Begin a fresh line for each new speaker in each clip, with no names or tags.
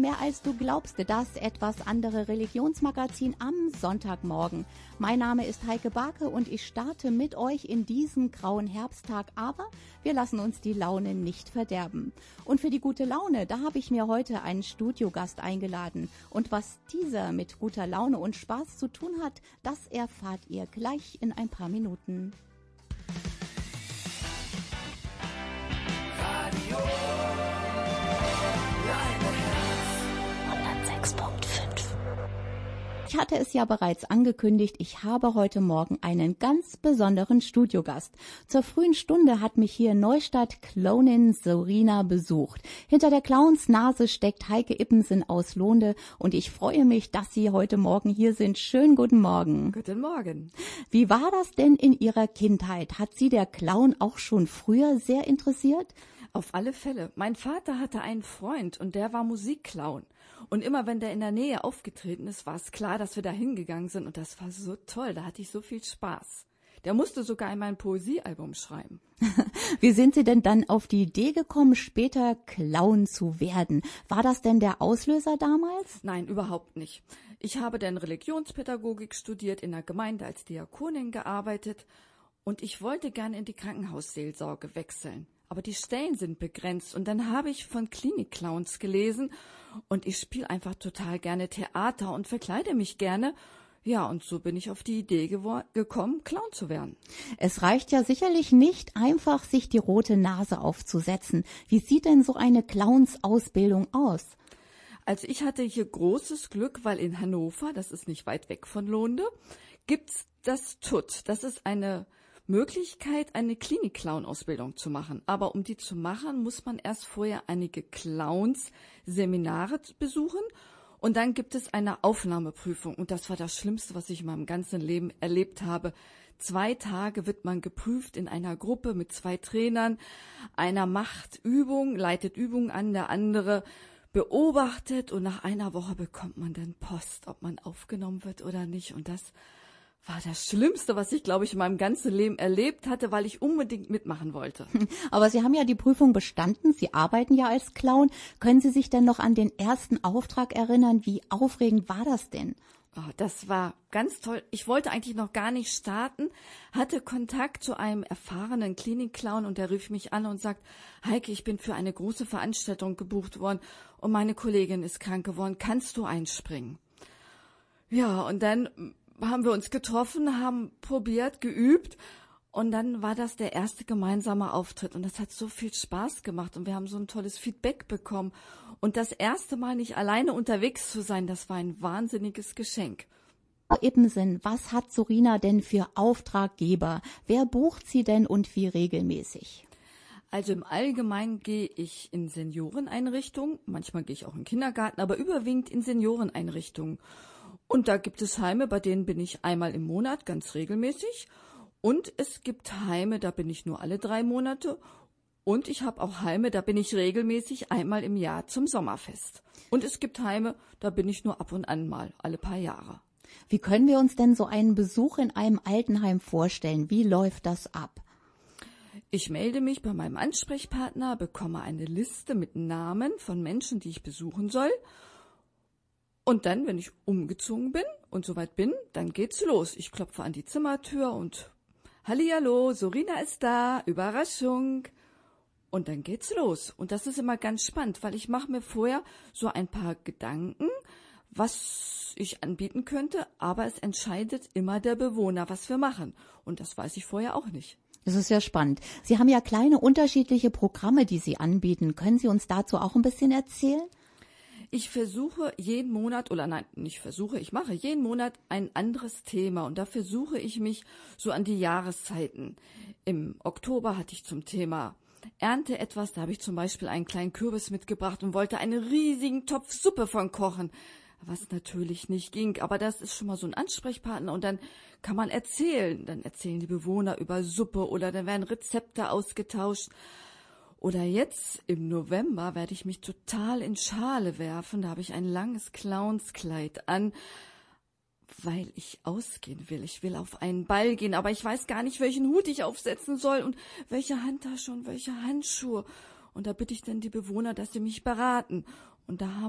Mehr als du glaubst, das etwas andere Religionsmagazin am Sonntagmorgen. Mein Name ist Heike Barke und ich starte mit euch in diesen grauen Herbsttag, aber wir lassen uns die Laune nicht verderben. Und für die gute Laune, da habe ich mir heute einen Studiogast eingeladen. Und was dieser mit guter Laune und Spaß zu tun hat, das erfahrt ihr gleich in ein paar Minuten.
Radio Leine 106.5.
Ich hatte es ja bereits angekündigt, ich habe heute Morgen einen ganz besonderen Studiogast. Zur frühen Stunde hat mich hier Neustadt-Clownin Sorina besucht. Hinter der Clownsnase steckt Heike Ippensen aus Lohnde und ich freue mich, dass Sie heute Morgen hier sind. Schönen guten Morgen.
Guten Morgen.
Wie war das denn in Ihrer Kindheit? Hat Sie der Clown auch schon früher sehr interessiert?
Auf alle Fälle. Mein Vater hatte einen Freund und der war Musikclown. Und immer wenn der in der Nähe aufgetreten ist, war es klar, dass wir da hingegangen sind. Und das war so toll, da hatte ich so viel Spaß. Der musste sogar in mein Poesiealbum schreiben.
Wie sind Sie denn dann auf die Idee gekommen, später Clown zu werden? War das denn der Auslöser damals?
Nein, überhaupt nicht. Ich habe dann Religionspädagogik studiert, in der Gemeinde als Diakonin gearbeitet. Und ich wollte gerne in die Krankenhausseelsorge wechseln. Aber die Stellen sind begrenzt. Und dann habe ich von Klinikclowns gelesen. Und ich spiele einfach total gerne Theater und verkleide mich gerne. Ja, und so bin ich auf die Idee gekommen, Clown zu werden.
Es reicht ja sicherlich nicht, einfach sich die rote Nase aufzusetzen. Wie sieht denn so eine Clownsausbildung aus?
Also ich hatte hier großes Glück, weil in Hannover, das ist nicht weit weg von Lohnde, gibt's das TUT. Das ist eine Möglichkeit, eine Klinik-Clown-Ausbildung zu machen. Aber um die zu machen, muss man erst vorher einige Clowns-Seminare besuchen und dann gibt es eine Aufnahmeprüfung. Und das war das Schlimmste, was ich in meinem ganzen Leben erlebt habe. 2 Tage wird man geprüft in einer Gruppe mit 2 Trainern. Einer macht Übung, leitet Übungen an, der andere beobachtet und nach einer Woche bekommt man dann Post, ob man aufgenommen wird oder nicht. Und das war das Schlimmste, was ich, glaube ich, in meinem ganzen Leben erlebt hatte, weil ich unbedingt mitmachen wollte.
Aber Sie haben ja die Prüfung bestanden, Sie arbeiten ja als Clown. Können Sie sich denn noch an den ersten Auftrag erinnern? Wie aufregend war das denn?
Oh, das war ganz toll. Ich wollte eigentlich noch gar nicht starten, hatte Kontakt zu einem erfahrenen Klinik-Clown und der rief mich an und sagt, Heike, ich bin für eine große Veranstaltung gebucht worden und meine Kollegin ist krank geworden. Kannst du einspringen? Ja, und dann haben wir uns getroffen, haben probiert, geübt und dann war das der erste gemeinsame Auftritt und das hat so viel Spaß gemacht und wir haben so ein tolles Feedback bekommen und das erste Mal nicht alleine unterwegs zu sein, das war ein wahnsinniges Geschenk.
Frau Ippensen, was hat Sorina denn für Auftraggeber? Wer bucht sie denn und wie regelmäßig?
Also im Allgemeinen gehe ich in Senioreneinrichtungen, manchmal gehe ich auch in den Kindergarten, aber überwiegend in Senioreneinrichtungen. Und da gibt es Heime, bei denen bin ich einmal im Monat ganz regelmäßig. Und es gibt Heime, da bin ich nur alle 3 Monate. Und ich habe auch Heime, da bin ich regelmäßig einmal im Jahr zum Sommerfest. Und es gibt Heime, da bin ich nur ab und an mal, alle paar Jahre.
Wie können wir uns denn so einen Besuch in einem Altenheim vorstellen? Wie läuft das ab?
Ich melde mich bei meinem Ansprechpartner, bekomme eine Liste mit Namen von Menschen, die ich besuchen soll. Und dann, wenn ich umgezogen bin und soweit bin, dann geht's los. Ich klopfe an die Zimmertür und Hallihallo, Sorina ist da, Überraschung. Und dann geht's los. Und das ist immer ganz spannend, weil ich mache mir vorher so ein paar Gedanken, was ich anbieten könnte, aber es entscheidet immer der Bewohner, was wir machen. Und das weiß ich vorher auch nicht.
Das ist ja spannend. Sie haben ja kleine unterschiedliche Programme, die Sie anbieten. Können Sie uns dazu auch ein bisschen erzählen?
Ich versuche jeden Monat, oder nein, nicht versuche, ich mache jeden Monat ein anderes Thema und da versuche ich mich so an die Jahreszeiten. Im Oktober hatte ich zum Thema Ernte etwas, da habe ich zum Beispiel einen kleinen Kürbis mitgebracht und wollte einen riesigen Topf Suppe von kochen, was natürlich nicht ging, aber das ist schon mal so ein Ansprechpartner und dann kann man erzählen, dann erzählen die Bewohner über Suppe oder dann werden Rezepte ausgetauscht. Oder jetzt im November werde ich mich total in Schale werfen. Da habe ich ein langes Clownskleid an, weil ich ausgehen will. Ich will auf einen Ball gehen, aber ich weiß gar nicht, welchen Hut ich aufsetzen soll und welche Handtasche und welche Handschuhe. Und da bitte ich dann die Bewohner, dass sie mich beraten. Und da haben wir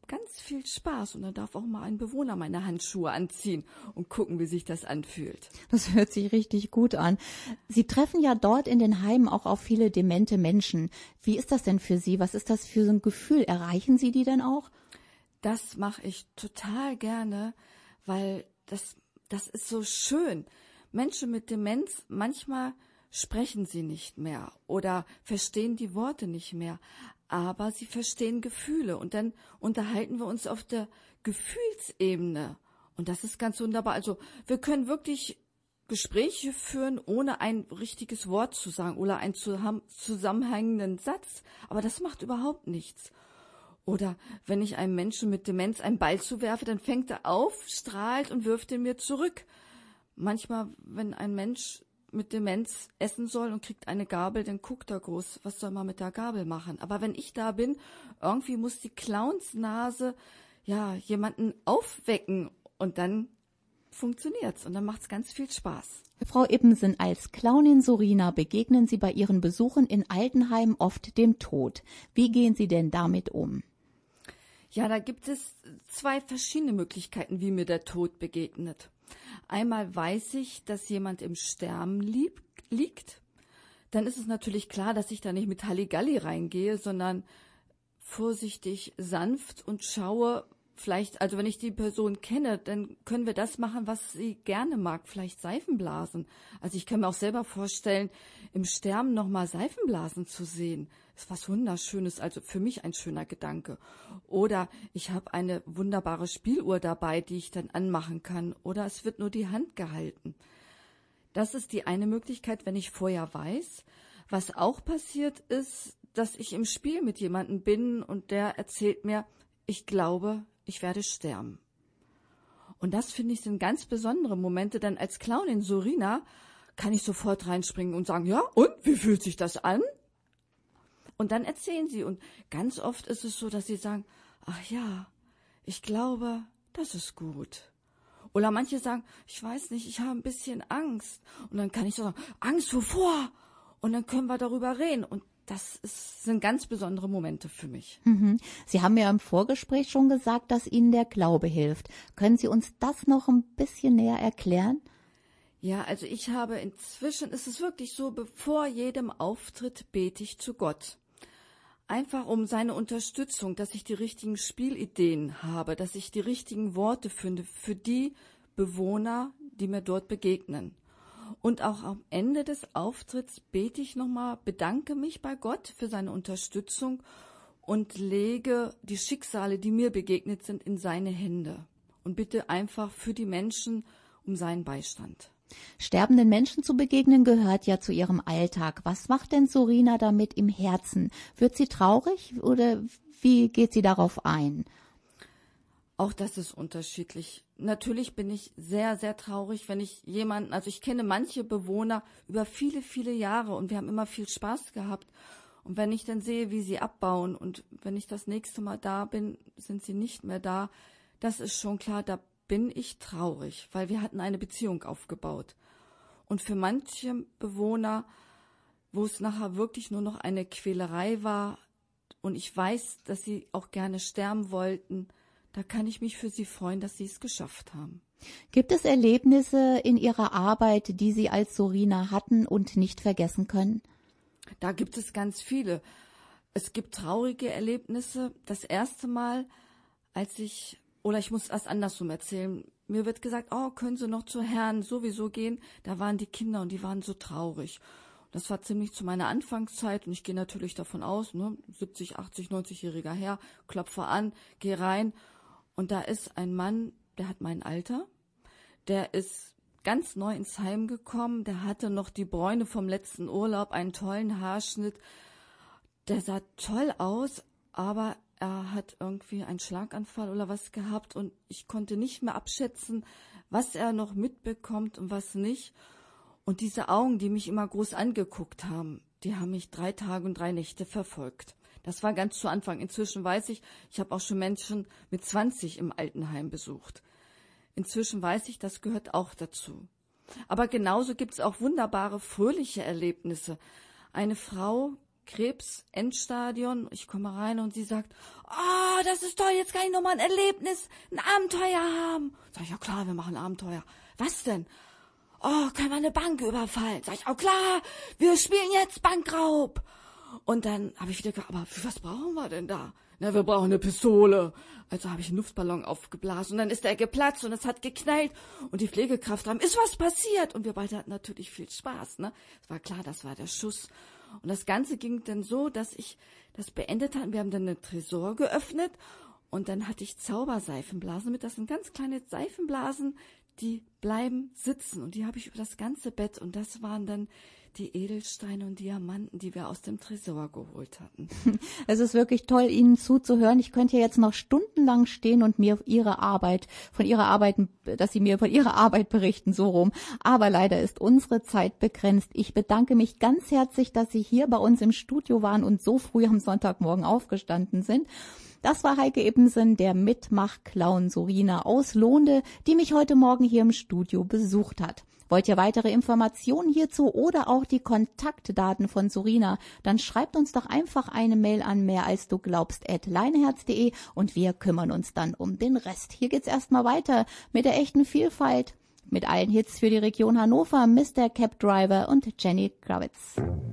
ganz viel Spaß und dann darf auch mal ein Bewohner meine Handschuhe anziehen und gucken, wie sich das anfühlt.
Das hört sich richtig gut an. Sie treffen ja dort in den Heimen auch auf viele demente Menschen. Wie ist das denn für Sie? Was ist das für so ein Gefühl? Erreichen Sie die denn auch?
Das mache ich total gerne, weil das ist so schön. Menschen mit Demenz, manchmal sprechen sie nicht mehr oder verstehen die Worte nicht mehr, aber sie verstehen Gefühle und dann unterhalten wir uns auf der Gefühlsebene und das ist ganz wunderbar. Also wir können wirklich Gespräche führen, ohne ein richtiges Wort zu sagen oder einen zusammenhängenden Satz, aber das macht überhaupt nichts. Oder wenn ich einem Menschen mit Demenz einen Ball zuwerfe, dann fängt er auf, strahlt und wirft ihn mir zurück. Manchmal, wenn ein Mensch mit Demenz essen soll und kriegt eine Gabel, dann guckt er groß, was soll man mit der Gabel machen? Aber wenn ich da bin, irgendwie muss die Clownsnase ja jemanden aufwecken und dann funktioniert's und dann macht's ganz viel Spaß.
Frau Ibbensen, als Clownin Sorina begegnen Sie bei Ihren Besuchen in Altenheimen oft dem Tod. Wie gehen Sie denn damit um?
Ja, da gibt es 2 verschiedene Möglichkeiten, wie mir der Tod begegnet. Einmal weiß ich, dass jemand im Sterben liegt. Dann ist es natürlich klar, dass ich da nicht mit Halligalli reingehe, sondern vorsichtig, sanft und schaue, vielleicht, also wenn ich die Person kenne, dann können wir das machen, was sie gerne mag, vielleicht Seifenblasen. Also ich kann mir auch selber vorstellen, im Sterben nochmal Seifenblasen zu sehen. Ist was Wunderschönes, also für mich ein schöner Gedanke. Oder ich habe eine wunderbare Spieluhr dabei, die ich dann anmachen kann. Oder es wird nur die Hand gehalten. Das ist die eine Möglichkeit, wenn ich vorher weiß. Was auch passiert ist, dass ich im Spiel mit jemandem bin und der erzählt mir, ich glaube, ich werde sterben. Und das, finde ich, sind ganz besondere Momente, denn als Clownin Sorina kann ich sofort reinspringen und sagen, ja, und, wie fühlt sich das an? Und dann erzählen sie und ganz oft ist es so, dass sie sagen, ach ja, ich glaube, das ist gut. Oder manche sagen, ich weiß nicht, ich habe ein bisschen Angst. Und dann kann ich so sagen, Angst wovor? Und dann können wir darüber reden. Und sind ganz besondere Momente für mich.
Mhm. Sie haben ja im Vorgespräch schon gesagt, dass Ihnen der Glaube hilft. Können Sie uns das noch ein bisschen näher erklären?
Ja, also inzwischen ist es wirklich so, bevor jedem Auftritt bete ich zu Gott. Einfach um seine Unterstützung, dass ich die richtigen Spielideen habe, dass ich die richtigen Worte finde für die Bewohner, die mir dort begegnen. Und auch am Ende des Auftritts bete ich nochmal, bedanke mich bei Gott für seine Unterstützung und lege die Schicksale, die mir begegnet sind, in seine Hände und bitte einfach für die Menschen um seinen Beistand.
Sterbenden Menschen zu begegnen gehört ja zu ihrem Alltag. Was macht denn Sorina damit im Herzen? Wird sie traurig oder wie geht sie darauf ein?
Auch das ist unterschiedlich. Natürlich bin ich sehr, sehr traurig, wenn ich also ich kenne manche Bewohner über viele, viele Jahre und wir haben immer viel Spaß gehabt. Und wenn ich dann sehe, wie sie abbauen und wenn ich das nächste Mal da bin, sind sie nicht mehr da, das ist schon klar, da bin ich traurig, weil wir hatten eine Beziehung aufgebaut. Und für manche Bewohner, wo es nachher wirklich nur noch eine Quälerei war und ich weiß, dass sie auch gerne sterben wollten, da kann ich mich für sie freuen, dass sie es geschafft haben.
Gibt es Erlebnisse in Ihrer Arbeit, die Sie als Sorina hatten und nicht vergessen können?
Da gibt es ganz viele. Es gibt traurige Erlebnisse. Das erste Mal, ich muss erst andersrum erzählen. Mir wird gesagt, oh, können Sie noch zu Herrn sowieso gehen? Da waren die Kinder und die waren so traurig. Das war ziemlich zu meiner Anfangszeit und ich gehe natürlich davon aus, 70, 80, 90-jähriger Herr, klopfe an, gehe rein und da ist ein Mann, der hat mein Alter, der ist ganz neu ins Heim gekommen, der hatte noch die Bräune vom letzten Urlaub, einen tollen Haarschnitt, der sah toll aus, aber er hat irgendwie einen Schlaganfall oder was gehabt und ich konnte nicht mehr abschätzen, was er noch mitbekommt und was nicht. Und diese Augen, die mich immer groß angeguckt haben, die haben mich 3 Tage und 3 Nächte verfolgt. Das war ganz zu Anfang. Inzwischen weiß ich habe auch schon Menschen mit 20 im Altenheim besucht. Inzwischen weiß ich, das gehört auch dazu. Aber genauso gibt es auch wunderbare, fröhliche Erlebnisse. Eine Frau, Krebs, Endstadion. Ich komme rein und sie sagt, oh, das ist toll, jetzt kann ich nochmal ein Erlebnis, ein Abenteuer haben. Sag ich, ja klar, wir machen Abenteuer. Was denn? Oh, können wir eine Bank überfallen? Sag ich, oh klar, wir spielen jetzt Bankraub. Und dann habe ich wieder gedacht, aber was brauchen wir denn da? Na, wir brauchen eine Pistole. Also habe ich einen Luftballon aufgeblasen und dann ist der geplatzt und es hat geknallt und die Pflegekraft haben, ist was passiert? Und wir beide hatten natürlich viel Spaß, ne? Es war klar, das war der Schuss. Und das Ganze ging dann so, dass ich das beendet hatte. Wir haben dann einen Tresor geöffnet und dann hatte ich Zauberseifenblasen mit. Das sind ganz kleine Seifenblasen, die bleiben sitzen und die habe ich über das ganze Bett und das waren dann die Edelsteine und Diamanten, die wir aus dem Tresor geholt hatten.
Es ist wirklich toll, Ihnen zuzuhören. Ich könnte jetzt noch stundenlang stehen und mir dass Sie mir von Ihrer Arbeit berichten, so rum. Aber leider ist unsere Zeit begrenzt. Ich bedanke mich ganz herzlich, dass Sie hier bei uns im Studio waren und so früh am Sonntagmorgen aufgestanden sind. Das war Heike Ibbensen, der Mitmach-Clown Sorina aus Lohnde, die mich heute Morgen hier im Studio besucht hat. Wollt ihr weitere Informationen hierzu oder auch die Kontaktdaten von Sorina, dann schreibt uns doch einfach eine Mail an mehralsduglaubst@leineherz.de und wir kümmern uns dann um den Rest. Hier geht's erstmal weiter mit der echten Vielfalt, mit allen Hits für die Region Hannover, Mr. Cab Driver und Jenny Kravitz.